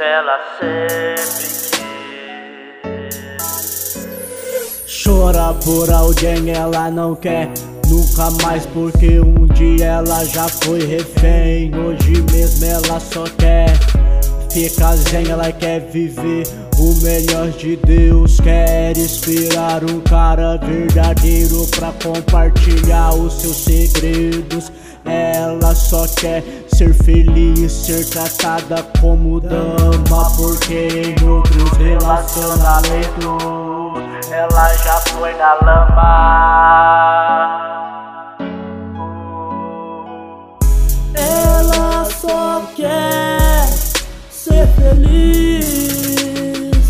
que ela sempre quis. Chora por alguém, ela não quer nunca mais, porque um dia ela já foi refém. Hoje mesmo ela só quer ficar zen, ela quer viver o melhor de Deus. Quer inspirar um cara verdadeiro pra compartilhar os seus segredos. Ela só quer ser feliz, ser tratada como dama, porque em outros relacionamentos ela já foi na lama. Ela só quer ser feliz,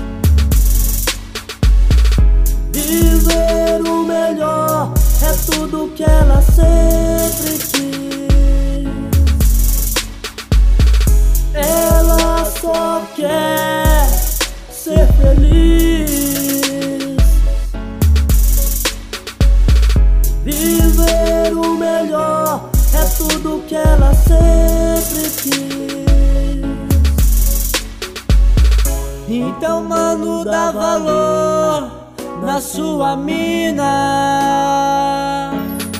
viver o melhor é tudo que ela sempre quis. Ela só quer ser feliz, viver o melhor é tudo que ela sempre quis. Então, mano, dá valor na sua mina.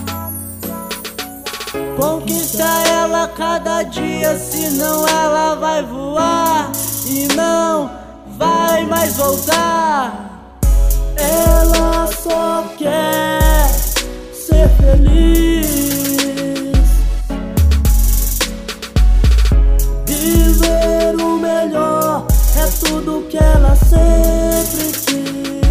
Conquista ela cada dia, senão ela vai voar e não vai mais voltar. Ela só quer ser feliz, viver o melhor é tudo que ela sempre quis.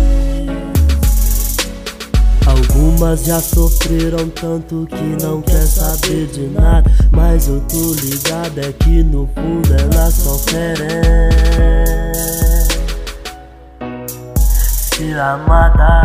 Algumas já sofreram tanto que não quer saber de nada, mas eu tô ligado é que no fundo elas só querem ser amada.